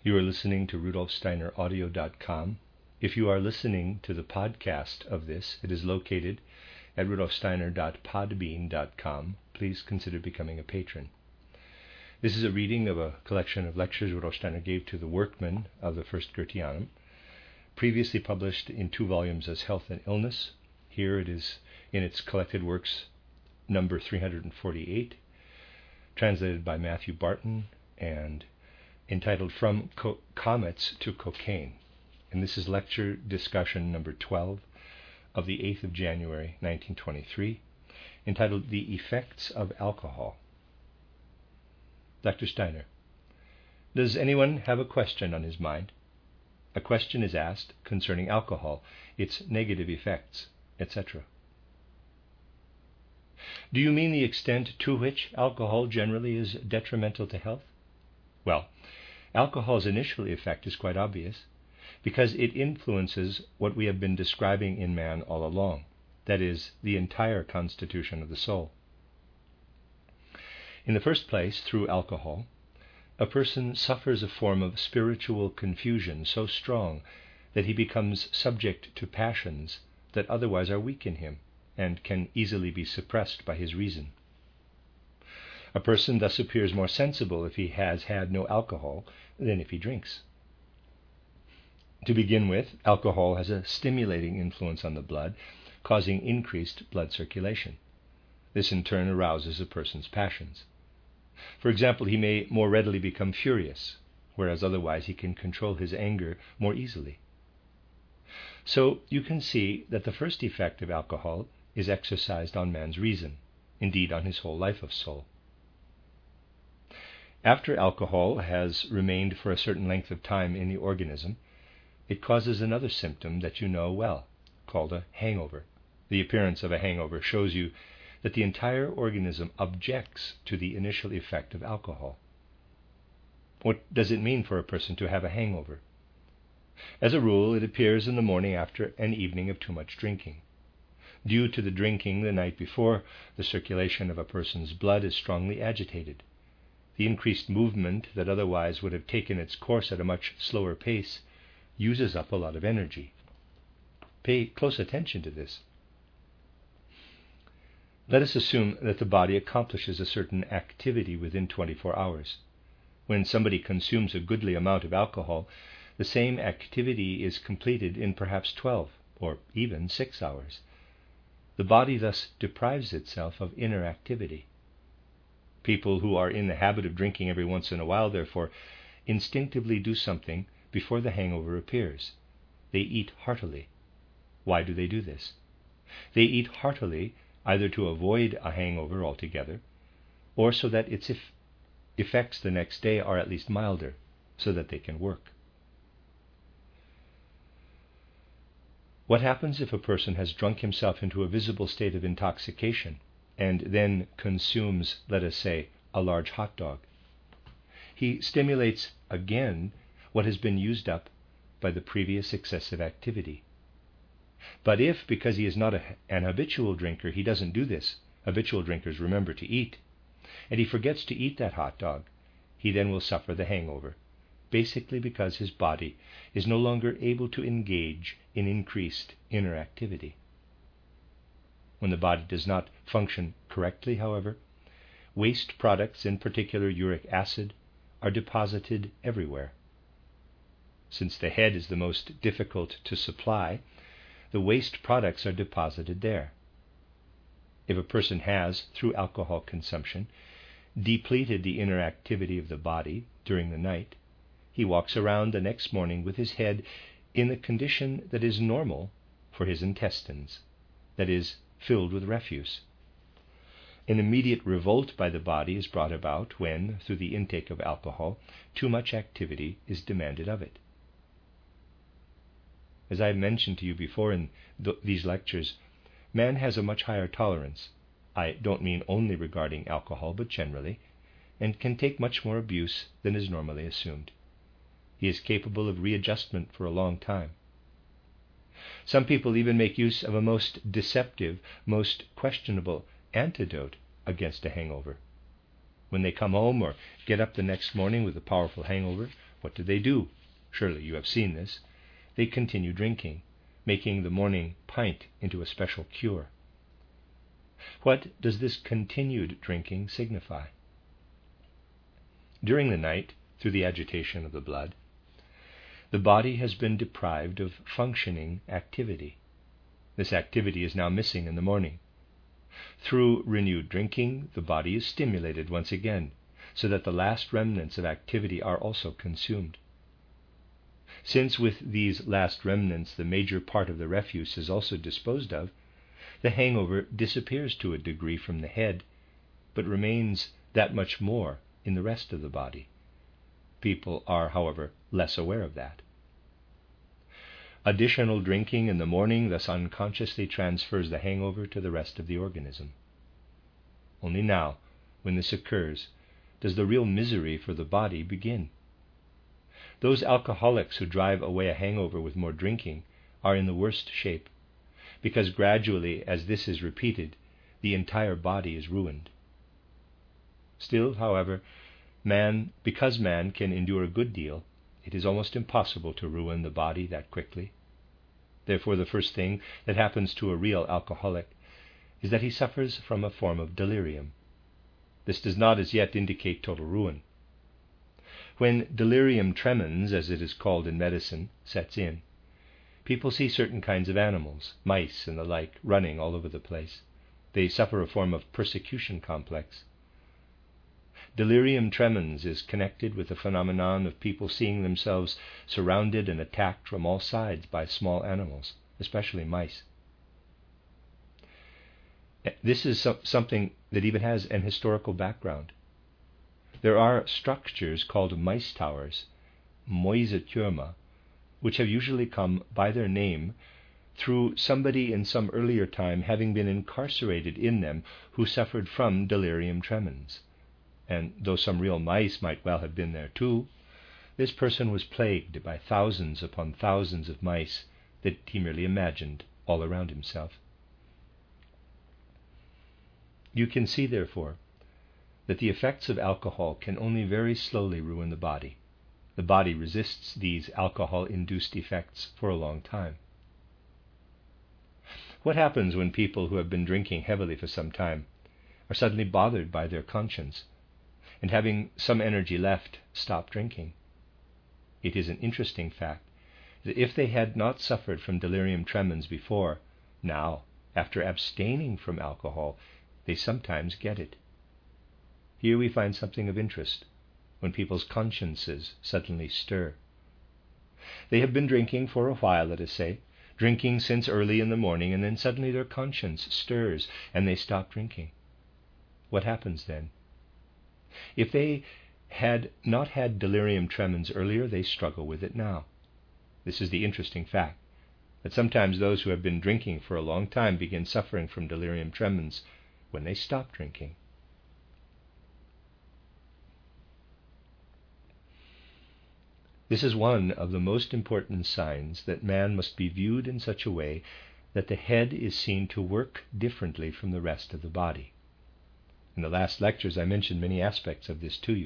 You are listening to rudolfsteineraudio.com. If you are listening to the podcast of this, it is located at rudolfsteiner.podbean.com. Please consider becoming a patron. This is a reading of a collection of lectures Rudolf Steiner gave to the workmen of the First Goetheanum, previously published in 2 volumes as Health and Illness. Here it is in its collected works number 348, translated by Matthew Barton and entitled From Comets to Cocaine. And this is lecture discussion number 12 of the 8th of January 1923, entitled The Effects of Alcohol. Dr. Steiner: does anyone have a question on his mind? A question is asked concerning alcohol, its negative effects, etc. Do you mean the extent to which alcohol generally is detrimental to health? Well, alcohol's initial effect is quite obvious, because it influences what we have been describing in man all along, that is, the entire constitution of the soul. In the first place, through alcohol, a person suffers a form of spiritual confusion so strong that he becomes subject to passions that otherwise are weak in him and can easily be suppressed by his reason. A person thus appears more sensible if he has had no alcohol than if he drinks. To begin with, alcohol has a stimulating influence on the blood, causing increased blood circulation. This in turn arouses a person's passions. For example, he may more readily become furious, whereas otherwise he can control his anger more easily. So you can see that the first effect of alcohol is exercised on man's reason, indeed on his whole life of soul. After alcohol has remained for a certain length of time in the organism, it causes another symptom that you know well, called a hangover. The appearance of a hangover shows you that the entire organism objects to the initial effect of alcohol. What does it mean for a person to have a hangover? As a rule, it appears in the morning after an evening of too much drinking. Due to the drinking the night before, the circulation of a person's blood is strongly agitated. The increased movement that otherwise would have taken its course at a much slower pace uses up a lot of energy. Pay close attention to this. Let us assume that the body accomplishes a certain activity within 24 hours. When somebody consumes a goodly amount of alcohol, the same activity is completed in perhaps 12 or even 6 hours. The body thus deprives itself of inner activity. People who are in the habit of drinking every once in a while, therefore, instinctively do something before the hangover appears. They eat heartily. Why do they do this? They eat heartily either to avoid a hangover altogether, or so that its effects the next day are at least milder, so that they can work. What happens if a person has drunk himself into a visible state of intoxication and then consumes, let us say, a large hot dog? He stimulates again what has been used up by the previous excessive activity. But if, because he is not an habitual drinker, he doesn't do this, habitual drinkers remember to eat, and he forgets to eat that hot dog, he then will suffer the hangover, basically because his body is no longer able to engage in increased inner activity. When the body does not function correctly, however, waste products, in particular uric acid, are deposited everywhere. Since the head is the most difficult to supply, the waste products are deposited there. If a person has, through alcohol consumption, depleted the inner activity of the body during the night, he walks around the next morning with his head in the condition that is normal for his intestines, that is, filled with refuse. An immediate revolt by the body is brought about when, through the intake of alcohol, too much activity is demanded of it. As I have mentioned to you before in these lectures, man has a much higher tolerance. I don't mean only regarding alcohol, but generally, and can take much more abuse than is normally assumed. He is capable of readjustment for a long time. Some people even make use of a most deceptive, most questionable antidote against a hangover. When they come home or get up the next morning with a powerful hangover, what do? Surely you have seen this. They continue drinking, making the morning pint into a special cure. What does this continued drinking signify? During the night, through the agitation of the blood, the body has been deprived of functioning activity. This activity is now missing in the morning. Through renewed drinking, the body is stimulated once again, so that the last remnants of activity are also consumed. Since with these last remnants the major part of the refuse is also disposed of, the hangover disappears to a degree from the head, but remains that much more in the rest of the body. People are, however, less aware of that. Additional drinking in the morning thus unconsciously transfers the hangover to the rest of the organism. Only now, when this occurs, does the real misery for the body begin. Those alcoholics who drive away a hangover with more drinking are in the worst shape, because gradually, as this is repeated, the entire body is ruined. Still, however, because man can endure a good deal, it is almost impossible to ruin the body that quickly. Therefore, the first thing that happens to a real alcoholic is that he suffers from a form of delirium. This does not as yet indicate total ruin. When delirium tremens, as it is called in medicine, sets in, people see certain kinds of animals, mice and the like, running all over the place. They suffer a form of persecution complex. Delirium tremens is connected with the phenomenon of people seeing themselves surrounded and attacked from all sides by small animals, especially mice. This is something that even has an historical background. There are structures called mice towers, Mäusetürme, which have usually come by their name through somebody in some earlier time having been incarcerated in them who suffered from delirium tremens. And though some real mice might well have been there too, this person was plagued by thousands upon thousands of mice that he merely imagined all around himself. You can see, therefore, that the effects of alcohol can only very slowly ruin the body. The body resists these alcohol-induced effects for a long time. What happens when people who have been drinking heavily for some time are suddenly bothered by their conscience, and having some energy left, stop drinking? It is an interesting fact that if they had not suffered from delirium tremens before, now, after abstaining from alcohol, they sometimes get it. Here we find something of interest, when people's consciences suddenly stir. They have been drinking for a while, let us say, drinking since early in the morning, and then suddenly their conscience stirs and they stop drinking. What happens then? If they had not had delirium tremens earlier, they struggle with it now. This is the interesting fact, that sometimes those who have been drinking for a long time begin suffering from delirium tremens when they stop drinking. This is one of the most important signs that man must be viewed in such a way that the head is seen to work differently from the rest of the body. In the last lectures I mentioned many aspects of this to you.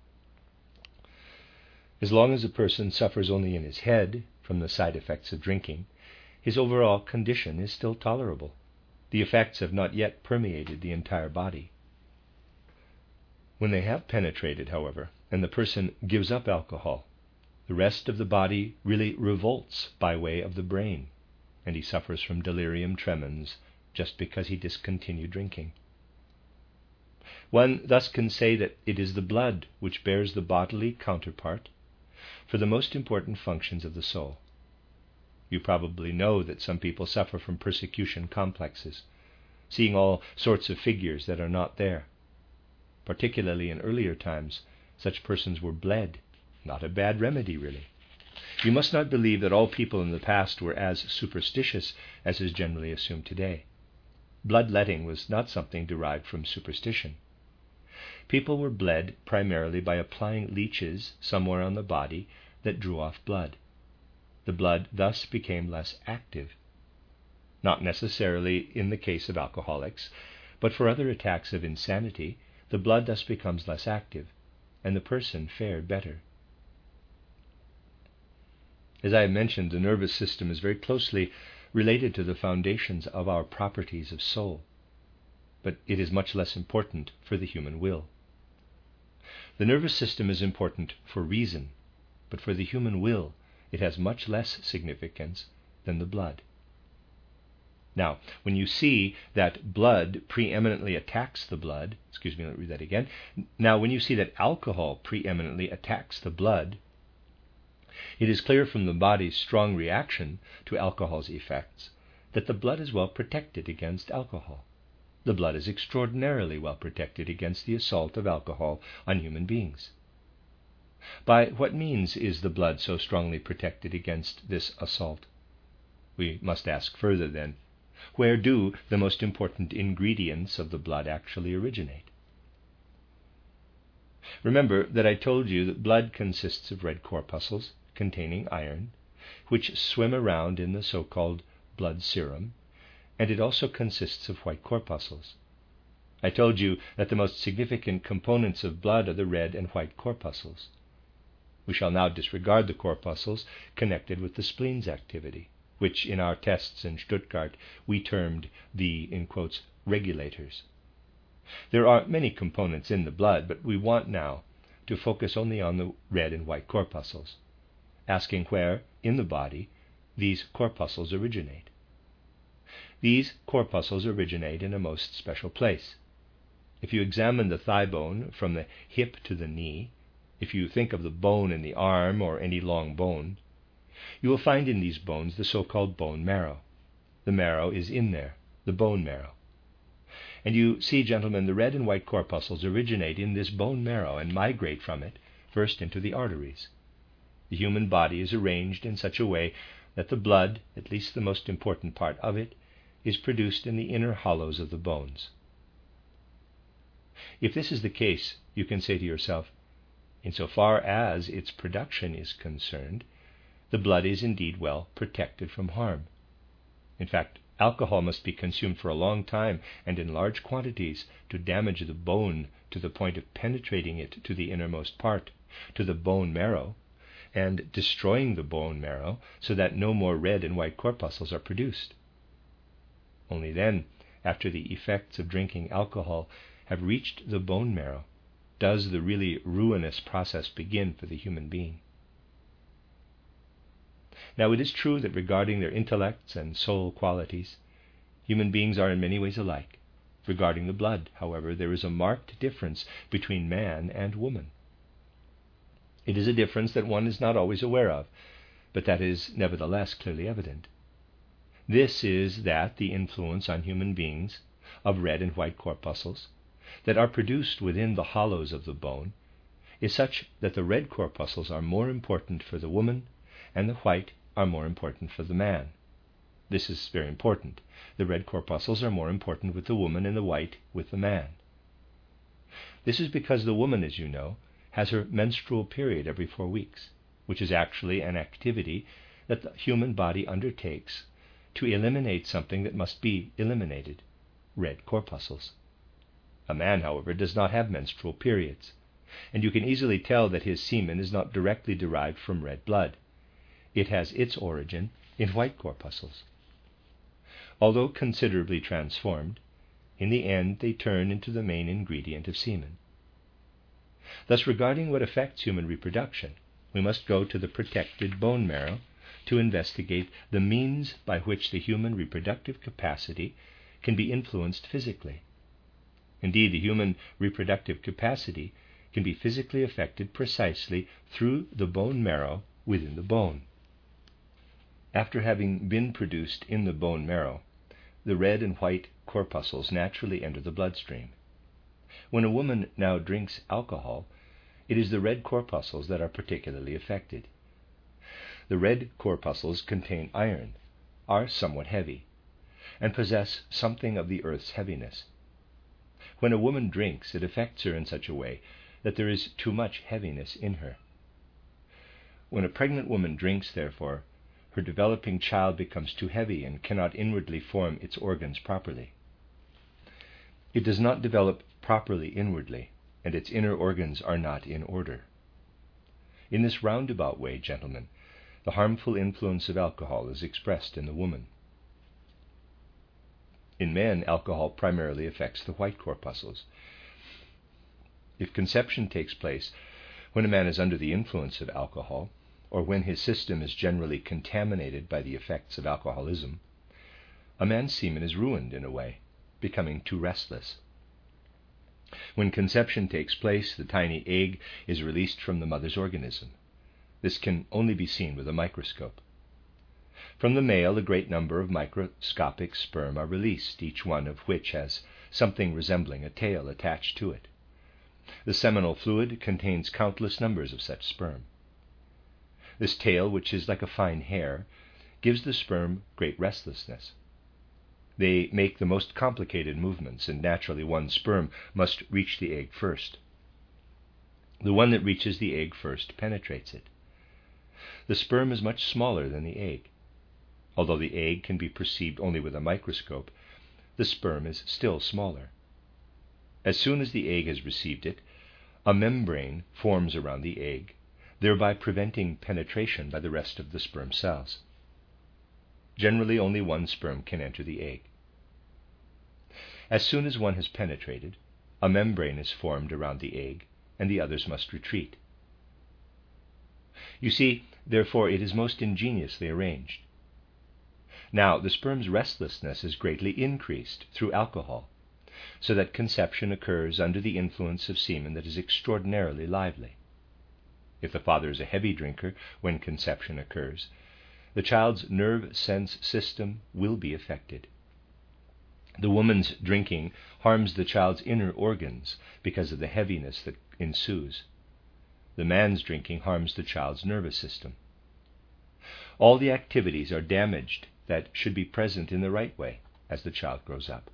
As long as a person suffers only in his head from the side effects of drinking, his overall condition is still tolerable. The effects have not yet permeated the entire body. When they have penetrated, however, and the person gives up alcohol, the rest of the body really revolts by way of the brain, and he suffers from delirium tremens just because he discontinued drinking. One thus can say that it is the blood which bears the bodily counterpart for the most important functions of the soul. You probably know that some people suffer from persecution complexes, seeing all sorts of figures that are not there. Particularly in earlier times, such persons were bled. Not a bad remedy, really. You must not believe that all people in the past were as superstitious as is generally assumed today. Bloodletting was not something derived from superstition. People were bled primarily by applying leeches somewhere on the body that drew off blood. The blood thus became less active. Not necessarily in the case of alcoholics, but for other attacks of insanity, the blood thus becomes less active, and the person fared better. As I have mentioned, the nervous system is very closely related to the foundations of our properties of soul, but it is much less important for the human will. The nervous system is important for reason, but for the human will it has much less significance than the blood. Now, when you see that blood preeminently attacks the blood, let me read that again. Now, when you see that alcohol preeminently attacks the blood, it is clear from the body's strong reaction to alcohol's effects that the blood is well protected against alcohol. The blood is extraordinarily well protected against the assault of alcohol on human beings. By what means is the blood so strongly protected against this assault? We must ask further then, where do the most important ingredients of the blood actually originate? Remember that I told you that blood consists of red corpuscles containing iron, which swim around in the so-called blood serum, and it also consists of white corpuscles. I told you that the most significant components of blood are the red and white corpuscles. We shall now disregard the corpuscles connected with the spleen's activity, which in our tests in Stuttgart we termed the, in quotes, regulators. There are many components in the blood, but we want now to focus only on the red and white corpuscles, asking where in the body these corpuscles originate. These corpuscles originate in a most special place. If you examine the thigh bone from the hip to the knee, if you think of the bone in the arm or any long bone, you will find in these bones the so-called bone marrow. The marrow is in there, the bone marrow. And you see, gentlemen, the red and white corpuscles originate in this bone marrow and migrate from it first into the arteries. The human body is arranged in such a way that the blood, at least the most important part of it, is produced in the inner hollows of the bones. If this is the case, you can say to yourself, insofar as its production is concerned, the blood is indeed well protected from harm. In fact, alcohol must be consumed for a long time and in large quantities to damage the bone to the point of penetrating it to the innermost part, to the bone marrow, and destroying the bone marrow so that no more red and white corpuscles are produced. Only then, after the effects of drinking alcohol have reached the bone marrow, does the really ruinous process begin for the human being. Now, it is true that regarding their intellects and soul qualities, human beings are in many ways alike. Regarding the blood, however, there is a marked difference between man and woman. It is a difference that one is not always aware of, but that is nevertheless clearly evident. This is that the influence on human beings of red and white corpuscles that are produced within the hollows of the bone is such that the red corpuscles are more important for the woman and the white are more important for the man. This is very important. The red corpuscles are more important with the woman and the white with the man. This is because the woman, as you know, has her menstrual period every 4 weeks, which is actually an activity that the human body undertakes to eliminate something that must be eliminated, red corpuscles. A man, however, does not have menstrual periods, and you can easily tell that his semen is not directly derived from red blood. It has its origin in white corpuscles. Although considerably transformed, in the end they turn into the main ingredient of semen. Thus, regarding what affects human reproduction, we must go to the protected bone marrow to investigate the means by which the human reproductive capacity can be influenced physically. Indeed, the human reproductive capacity can be physically affected precisely through the bone marrow within the bone. After having been produced in the bone marrow, the red and white corpuscles naturally enter the bloodstream. When a woman now drinks alcohol, it is the red corpuscles that are particularly affected. The red corpuscles contain iron, are somewhat heavy, and possess something of the earth's heaviness. When a woman drinks, it affects her in such a way that there is too much heaviness in her. When a pregnant woman drinks, therefore, her developing child becomes too heavy and cannot inwardly form its organs properly. It does not develop properly inwardly, and its inner organs are not in order. In this roundabout way, gentlemen, the harmful influence of alcohol is expressed in the woman. In men, alcohol primarily affects the white corpuscles. If conception takes place when a man is under the influence of alcohol, or when his system is generally contaminated by the effects of alcoholism, a man's semen is ruined in a way, becoming too restless. When conception takes place, the tiny egg is released from the mother's organism. This can only be seen with a microscope. From the male, a great number of microscopic sperm are released, each one of which has something resembling a tail attached to it. The seminal fluid contains countless numbers of such sperm. This tail, which is like a fine hair, gives the sperm great restlessness. They make the most complicated movements, and naturally one sperm must reach the egg first. The one that reaches the egg first penetrates it. The sperm is much smaller than the egg. Although the egg can be perceived only with a microscope, the sperm is still smaller. As soon as the egg has received it, a membrane forms around the egg, thereby preventing penetration by the rest of the sperm cells. Generally, only one sperm can enter the egg. As soon as one has penetrated, a membrane is formed around the egg, and the others must retreat. You see, therefore, it is most ingeniously arranged. Now, the sperm's restlessness is greatly increased through alcohol, so that conception occurs under the influence of semen that is extraordinarily lively. If the father is a heavy drinker when conception occurs, the child's nerve sense system will be affected. The woman's drinking harms the child's inner organs because of the heaviness that ensues. The man's drinking harms the child's nervous system. All the activities are damaged that should be present in the right way as the child grows up.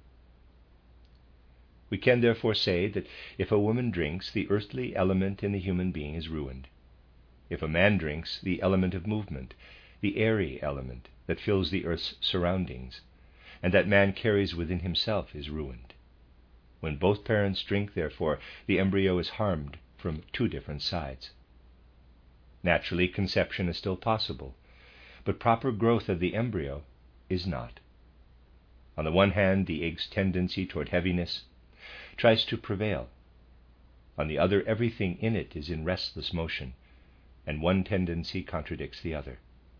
We can therefore say that if a woman drinks, the earthly element in the human being is ruined. If a man drinks, the element of movement, the airy element that fills the earth's surroundings, and that man carries within himself, is ruined. When both parents drink, therefore, the embryo is harmed from two different sides. Naturally, conception is still possible, but proper growth of the embryo is not. On the one hand, the egg's tendency toward heaviness tries to prevail. On the other, everything in it is in restless motion, and one tendency contradicts the other.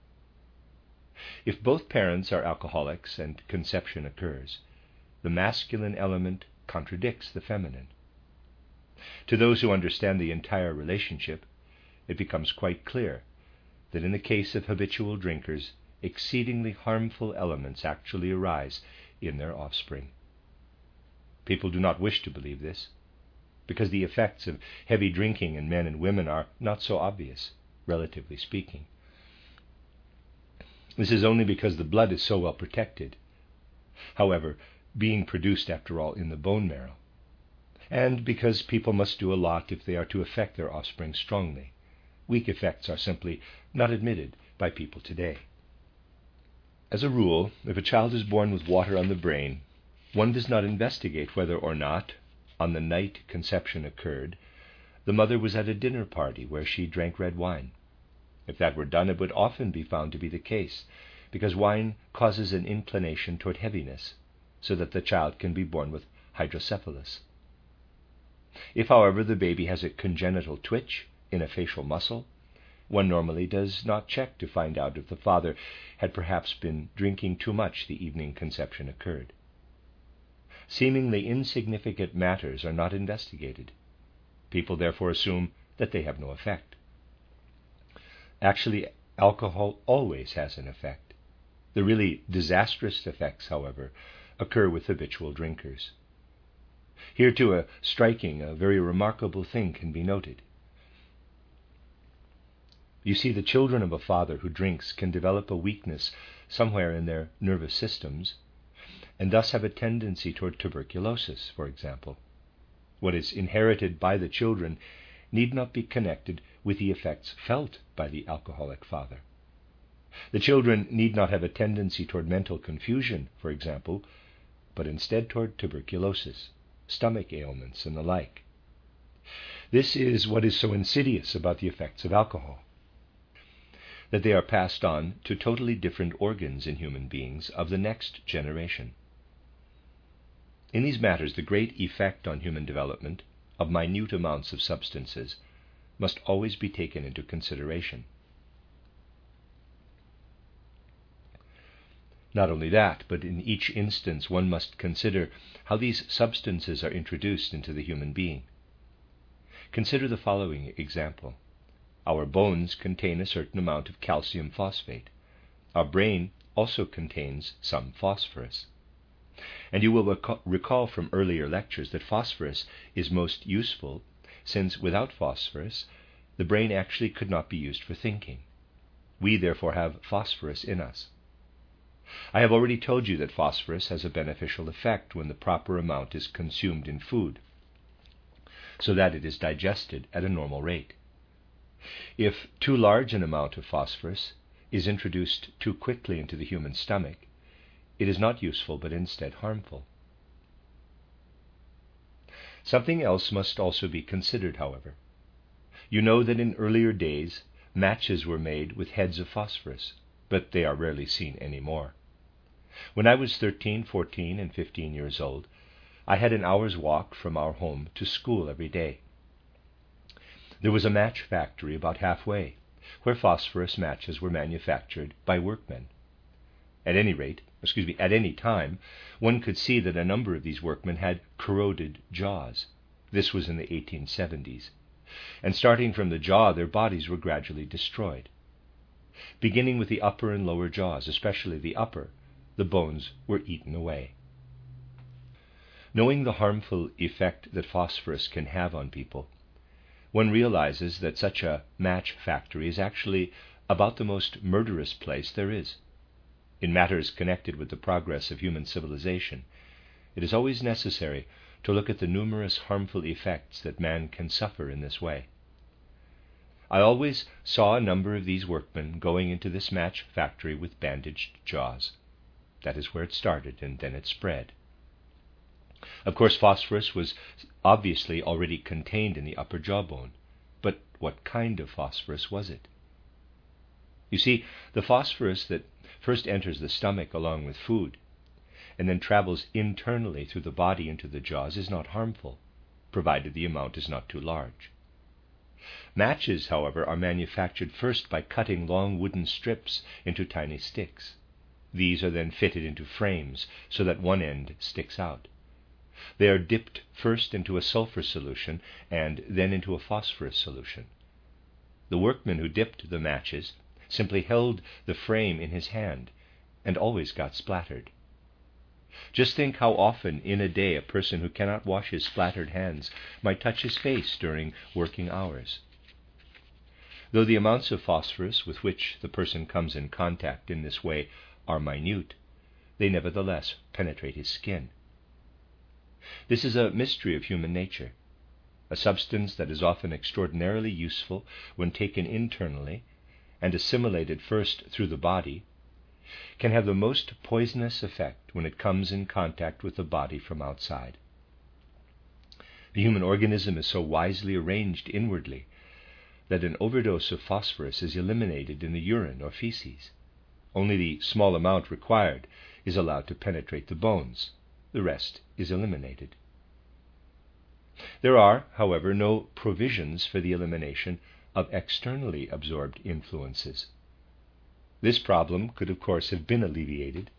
If both parents are alcoholics and conception occurs, the masculine element contradicts the feminine. To those who understand the entire relationship, it becomes quite clear that in the case of habitual drinkers, exceedingly harmful elements actually arise in their offspring. People do not wish to believe this, because the effects of heavy drinking in men and women are not so obvious, relatively speaking. This is only because the blood is so well protected, however, being produced, after all, in the bone marrow, and because people must do a lot if they are to affect their offspring strongly. Weak effects are simply not admitted by people today. As a rule, if a child is born with water on the brain, one does not investigate whether or not, on the night conception occurred, the mother was at a dinner party where she drank red wine. If that were done, it would often be found to be the case, because wine causes an inclination toward heaviness, so that the child can be born with hydrocephalus. If, however, the baby has a congenital twitch in a facial muscle, one normally does not check to find out if the father had perhaps been drinking too much the evening conception occurred. Seemingly insignificant matters are not investigated. People therefore assume that they have no effect. Actually, alcohol always has an effect. The really disastrous effects, however, occur with habitual drinkers. Here, too, a very remarkable thing can be noted. You see, the children of a father who drinks can develop a weakness somewhere in their nervous systems, and thus have a tendency toward tuberculosis, for example. What is inherited by the children need not be connected with the effects felt by the alcoholic father. The children need not have a tendency toward mental confusion, for example, but instead toward tuberculosis, stomach ailments, and the like. This is what is so insidious about the effects of alcohol, that they are passed on to totally different organs in human beings of the next generation. In these matters, the great effect on human development of minute amounts of substances must always be taken into consideration. Not only that, but in each instance one must consider how these substances are introduced into the human being. Consider the following example. Our bones contain a certain amount of calcium phosphate. Our brain also contains some phosphorus. And you will recall from earlier lectures that phosphorus is most useful, since without phosphorus, the brain actually could not be used for thinking. We therefore have phosphorus in us. I have already told you that phosphorus has a beneficial effect when the proper amount is consumed in food, so that it is digested at a normal rate. If too large an amount of phosphorus is introduced too quickly into the human stomach, it is not useful but instead harmful. Something else must also be considered, however. You know that in earlier days matches were made with heads of phosphorus, but they are rarely seen anymore. When I was 13, 14, and 15 years old, I had an hour's walk from our home to school every day. There was a match factory about halfway, where phosphorus matches were manufactured by workmen. At any time, one could see that a number of these workmen had corroded jaws. This was in the 1870s. And starting from the jaw, their bodies were gradually destroyed. Beginning with the upper and lower jaws, especially the upper, the bones were eaten away. Knowing the harmful effect that phosphorus can have on people, one realizes that such a match factory is actually about the most murderous place there is. In matters connected with the progress of human civilization, it is always necessary to look at the numerous harmful effects that man can suffer in this way. I always saw a number of these workmen going into this match factory with bandaged jaws. That is where it started, and then it spread. Of course, phosphorus was obviously already contained in the upper jawbone, but what kind of phosphorus was it? You see, the phosphorus that first enters the stomach along with food, and then travels internally through the body into the jaws, is not harmful, provided the amount is not too large. Matches, however, are manufactured first by cutting long wooden strips into tiny sticks. These are then fitted into frames so that one end sticks out. They are dipped first into a sulfur solution and then into a phosphorus solution. The workman who dipped the matches simply held the frame in his hand and always got splattered. Just think how often in a day a person who cannot wash his splattered hands might touch his face during working hours. Though the amounts of phosphorus with which the person comes in contact in this way are minute, they nevertheless penetrate his skin. This is a mystery of human nature. A substance that is often extraordinarily useful when taken internally and assimilated first through the body can have the most poisonous effect when it comes in contact with the body from outside. The human organism is so wisely arranged inwardly that an overdose of phosphorus is eliminated in the urine or feces. Only the small amount required is allowed to penetrate the bones. The rest is eliminated. There are, however, no provisions for the elimination of externally absorbed influences. This problem could, of course, have been alleviated.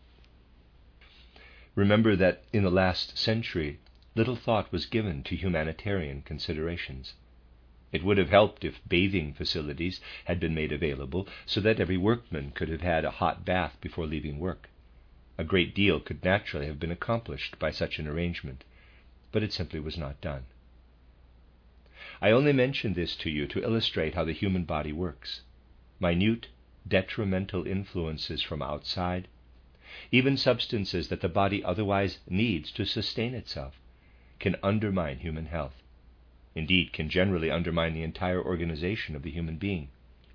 Remember that in the last century, little thought was given to humanitarian considerations. It would have helped if bathing facilities had been made available so that every workman could have had a hot bath before leaving work. A great deal could naturally have been accomplished by such an arrangement, but it simply was not done. I only mention this to you to illustrate how the human body works. Minute, detrimental influences from outside, even substances that the body otherwise needs to sustain itself, can undermine human health. Indeed, can generally undermine the entire organization of the human being.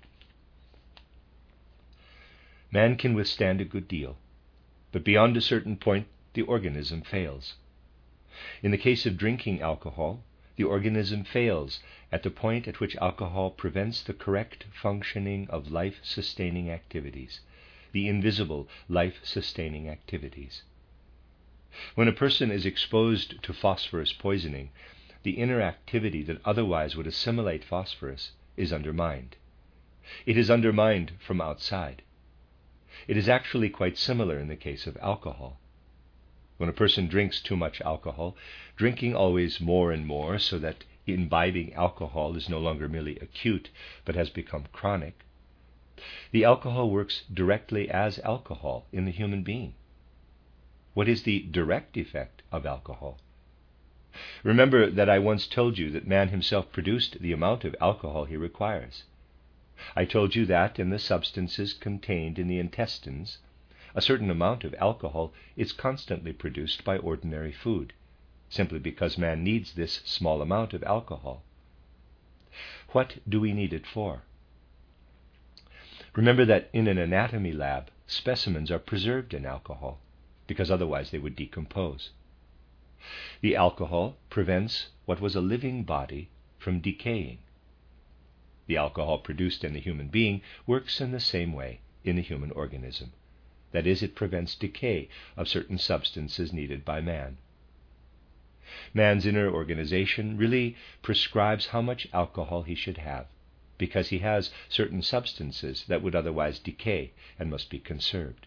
Man can withstand a good deal, but beyond a certain point the organism fails. In the case of drinking alcohol, the organism fails at the point at which alcohol prevents the correct functioning of life-sustaining activities, the invisible life-sustaining activities. When a person is exposed to phosphorus poisoning, the inner activity that otherwise would assimilate phosphorus is undermined. It is undermined from outside. It is actually quite similar in the case of alcohol. When a person drinks too much alcohol, drinking always more and more so that imbibing alcohol is no longer merely acute but has become chronic, the alcohol works directly as alcohol in the human being. What is the direct effect of alcohol? Remember that I once told you that man himself produced the amount of alcohol he requires. I told you that in the substances contained in the intestines, a certain amount of alcohol is constantly produced by ordinary food, simply because man needs this small amount of alcohol. What do we need it for? Remember that in an anatomy lab, specimens are preserved in alcohol, because otherwise they would decompose. The alcohol prevents what was a living body from decaying. The alcohol produced in the human being works in the same way in the human organism. That is, it prevents decay of certain substances needed by man. Man's inner organization really prescribes how much alcohol he should have, because he has certain substances that would otherwise decay and must be conserved.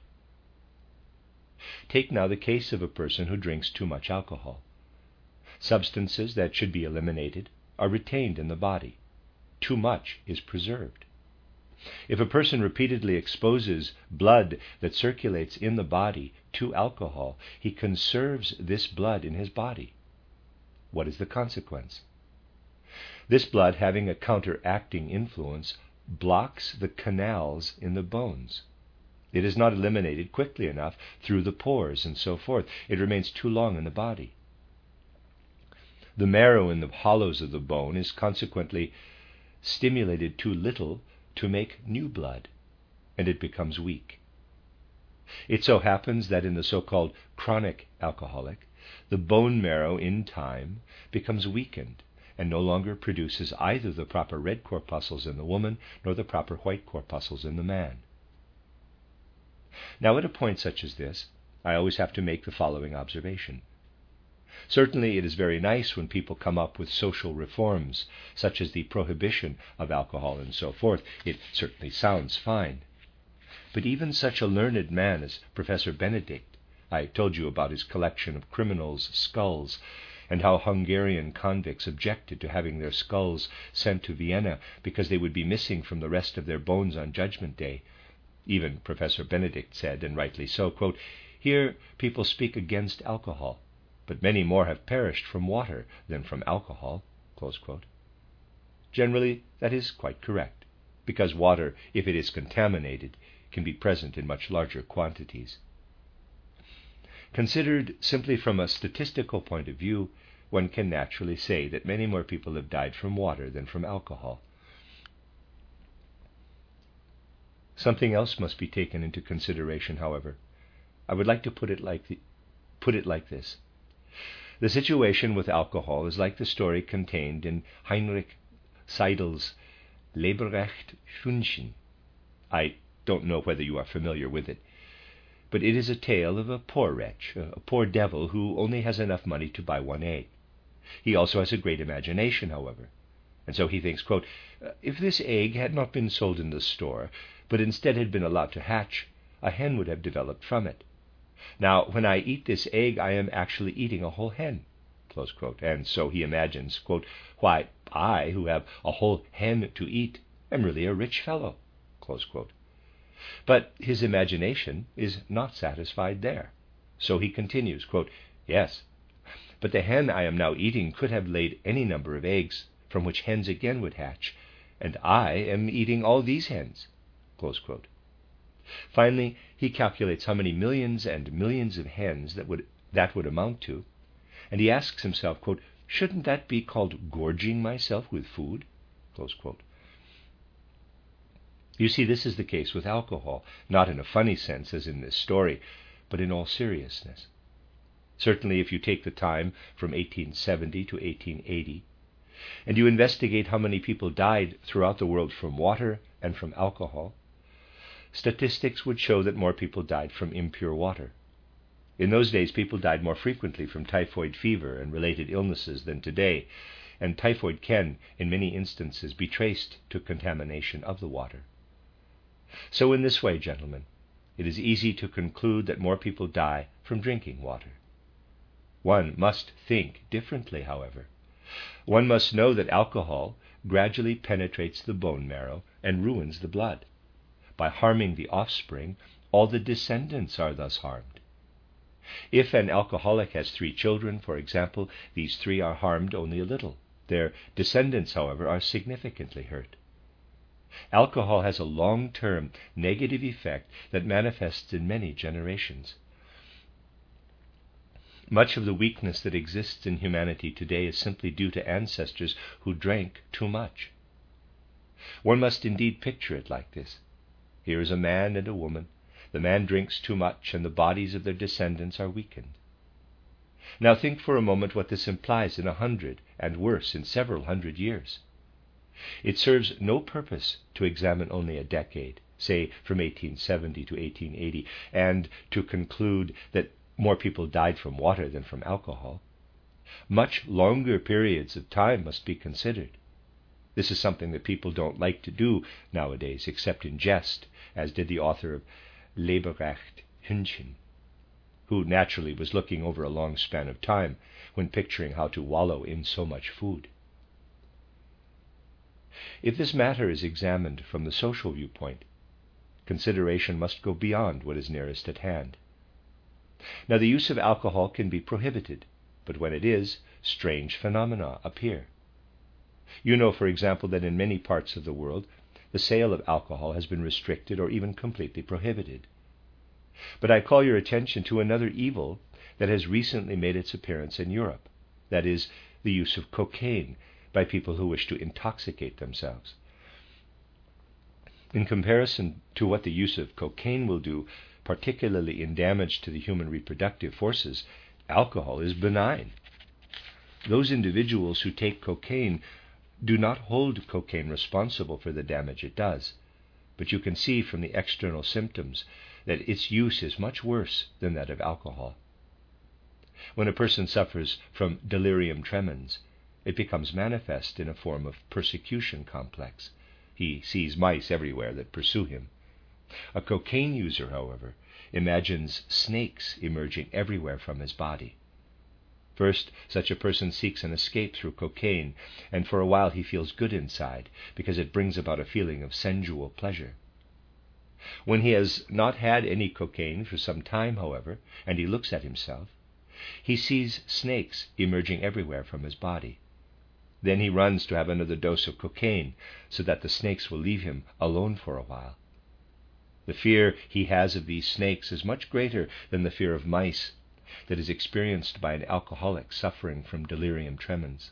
Take now the case of a person who drinks too much alcohol. Substances that should be eliminated are retained in the body. Too much is preserved. If a person repeatedly exposes blood that circulates in the body to alcohol, he conserves this blood in his body. What is the consequence? This blood, having a counteracting influence, blocks the canals in the bones. It is not eliminated quickly enough through the pores and so forth. It remains too long in the body. The marrow in the hollows of the bone is consequently stimulated too little to make new blood, and it becomes weak. It so happens that in the so-called chronic alcoholic, the bone marrow in time becomes weakened and no longer produces either the proper red corpuscles in the woman nor the proper white corpuscles in the man. Now, at a point such as this, I always have to make the following observation. Certainly it is very nice when people come up with social reforms, such as the prohibition of alcohol and so forth. It certainly sounds fine. But even such a learned man as Professor Benedict, I told you about his collection of criminals' skulls, and how Hungarian convicts objected to having their skulls sent to Vienna because they would be missing from the rest of their bones on Judgment Day. Even Professor Benedict said, and rightly so, quote, "Here people speak against alcohol, but many more have perished from water than from alcohol," close quote. Generally, that is quite correct, because water, if it is contaminated, can be present in much larger quantities. Considered simply from a statistical point of view, one can naturally say that many more people have died from water than from alcohol. Something else must be taken into consideration, however. I would like to put it like this. The situation with alcohol is like the story contained in Heinrich Seidel's Leberecht Hühnchen. I don't know whether you are familiar with it, but it is a tale of a poor wretch, a poor devil who only has enough money to buy one egg. He also has a great imagination, however, and so he thinks, quote, "If this egg had not been sold in the store, but instead had been allowed to hatch, a hen would have developed from it. Now, when I eat this egg, I am actually eating a whole hen," close quote. And so he imagines, quote, "Why, I, who have a whole hen to eat, am really a rich fellow," close quote. But his imagination is not satisfied there. So he continues, quote, "Yes, but the hen I am now eating could have laid any number of eggs, from which hens again would hatch, and I am eating all these hens," close quote. Finally, he calculates how many millions and millions of hens that would amount to, and he asks himself, quote, "Shouldn't that be called gorging myself with food?" close quote. You see, this is the case with alcohol, not in a funny sense as in this story, but in all seriousness. Certainly if you take the time from 1870 to 1880, and you investigate how many people died throughout the world from water and from alcohol, statistics would show that more people died from impure water. In those days, people died more frequently from typhoid fever and related illnesses than today, and typhoid can, in many instances, be traced to contamination of the water. So in this way, gentlemen, it is easy to conclude that more people die from drinking water. One must think differently, however. One must know that alcohol gradually penetrates the bone marrow and ruins the blood. By harming the offspring, all the descendants are thus harmed. If an alcoholic has 3 children, for example, these 3 are harmed only a little. Their descendants, however, are significantly hurt. Alcohol has a long-term negative effect that manifests in many generations. Much of the weakness that exists in humanity today is simply due to ancestors who drank too much. One must indeed picture it like this. Here is a man and a woman. The man drinks too much, and the bodies of their descendants are weakened. Now think for a moment what this implies in 100, and worse, in several hundred years. It serves no purpose to examine only a decade, say from 1870 to 1880, and to conclude that more people died from water than from alcohol. Much longer periods of time must be considered. This is something that people don't like to do nowadays, except in jest, as did the author of Leberecht Hündchen, who naturally was looking over a long span of time when picturing how to wallow in so much food. If this matter is examined from the social viewpoint, consideration must go beyond what is nearest at hand. Now, the use of alcohol can be prohibited, but when it is, strange phenomena appear. You know, for example, that in many parts of the world, the sale of alcohol has been restricted or even completely prohibited. But I call your attention to another evil that has recently made its appearance in Europe, that is, the use of cocaine by people who wish to intoxicate themselves. In comparison to what the use of cocaine will do, particularly in damage to the human reproductive forces, alcohol is benign. Those individuals who take cocaine do not hold cocaine responsible for the damage it does, but you can see from the external symptoms that its use is much worse than that of alcohol. When a person suffers from delirium tremens, it becomes manifest in a form of persecution complex. He sees mice everywhere that pursue him. A cocaine user, however, imagines snakes emerging everywhere from his body. First, such a person seeks an escape through cocaine, and for a while he feels good inside, because it brings about a feeling of sensual pleasure. When he has not had any cocaine for some time, however, and he looks at himself, he sees snakes emerging everywhere from his body. Then he runs to have another dose of cocaine, so that the snakes will leave him alone for a while. The fear he has of these snakes is much greater than the fear of mice that is experienced by an alcoholic suffering from delirium tremens.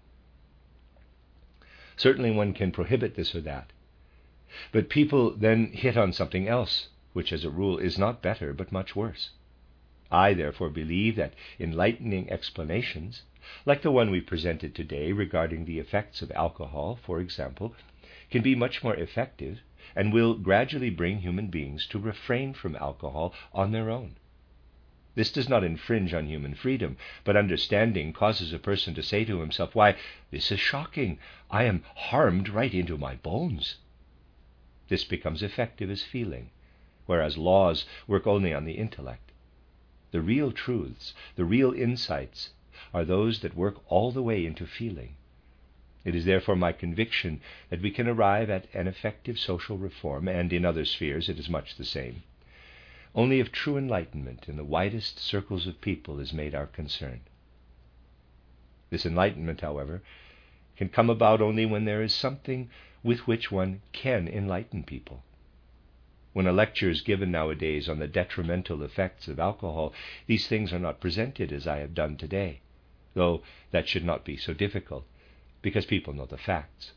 Certainly one can prohibit this or that, but people then hit on something else, which as a rule is not better but much worse. I therefore believe that enlightening explanations, like the one we presented today regarding the effects of alcohol, for example, can be much more effective and will gradually bring human beings to refrain from alcohol on their own. This does not infringe on human freedom, but understanding causes a person to say to himself, "Why, this is shocking. I am harmed right into my bones." This becomes effective as feeling, whereas laws work only on the intellect. The real truths, the real insights, are those that work all the way into feeling. It is therefore my conviction that we can arrive at an effective social reform, and in other spheres it is much the same, only if true enlightenment in the widest circles of people is made our concern. This enlightenment, however, can come about only when there is something with which one can enlighten people. When a lecture is given nowadays on the detrimental effects of alcohol, these things are not presented as I have done today, though that should not be so difficult, because people know the facts.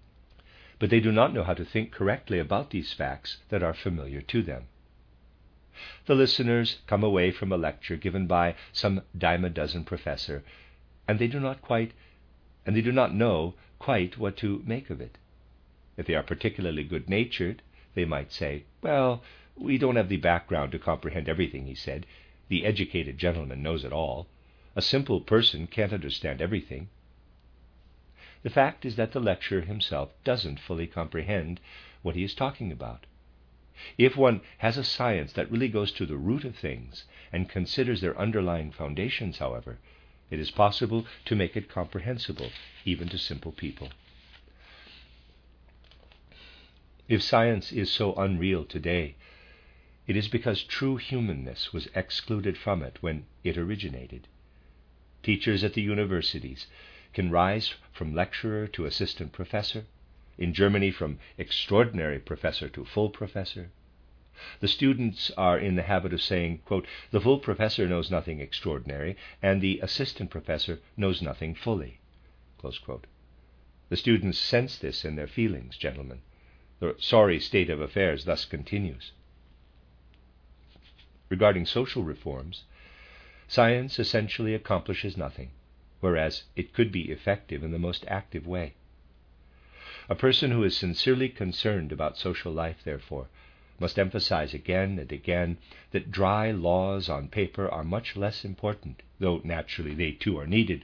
But they do not know how to think correctly about these facts that are familiar to them. The listeners come away from a lecture given by some dime-a-dozen professor, and they do not know quite what to make of it. If they are particularly good-natured, they might say, "Well, we don't have the background to comprehend everything he said. The educated gentleman knows it all. A simple person can't understand everything." The fact is that the lecturer himself doesn't fully comprehend what he is talking about. If one has a science that really goes to the root of things and considers their underlying foundations, however, it is possible to make it comprehensible even to simple people. If science is so unreal today, it is because true humanness was excluded from it when it originated. Teachers at the universities can rise from lecturer to assistant professor, in Germany from extraordinary professor to full professor. The students are in the habit of saying, quote, "The full professor knows nothing extraordinary, and the assistant professor knows nothing fully," close quote. The students sense this in their feelings, gentlemen. The sorry state of affairs thus continues. Regarding social reforms, science essentially accomplishes nothing, whereas it could be effective in the most active way. A person who is sincerely concerned about social life, therefore, must emphasize again and again that dry laws on paper are much less important, though naturally they too are needed.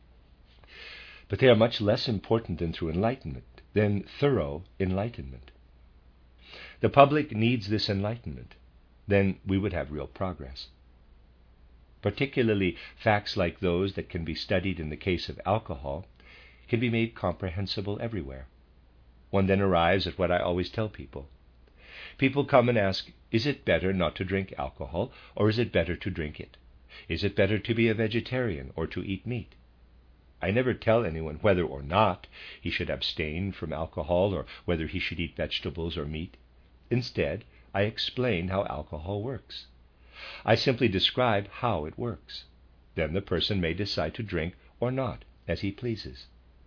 But they are much less important than thorough enlightenment. The public needs this enlightenment. Then we would have real progress. Particularly facts like those that can be studied in the case of alcohol can be made comprehensible everywhere. One then arrives at what I always tell people. People come and ask, is it better not to drink alcohol, or is it better to drink it? Is it better to be a vegetarian or to eat meat? I never tell anyone whether or not he should abstain from alcohol or whether he should eat vegetables or meat. Instead, I explain how alcohol works. I simply describe how it works. Then the person may decide to drink or not, as he pleases.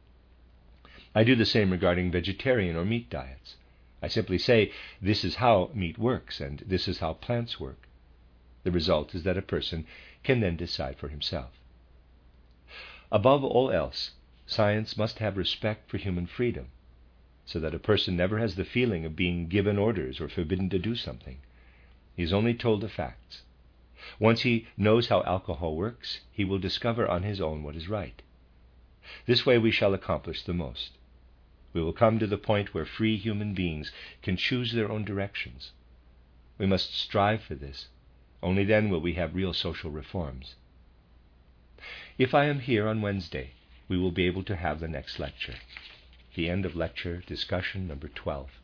I do the same regarding vegetarian or meat diets. I simply say, this is how meat works, and this is how plants work. The result is that a person can then decide for himself. Above all else, science must have respect for human freedom, so that a person never has the feeling of being given orders or forbidden to do something. He is only told the facts. Once he knows how alcohol works, he will discover on his own what is right. This way we shall accomplish the most. We will come to the point where free human beings can choose their own directions. We must strive for this. Only then will we have real social reforms. If I am here on Wednesday, we will be able to have the next lecture. The end of lecture discussion number 12.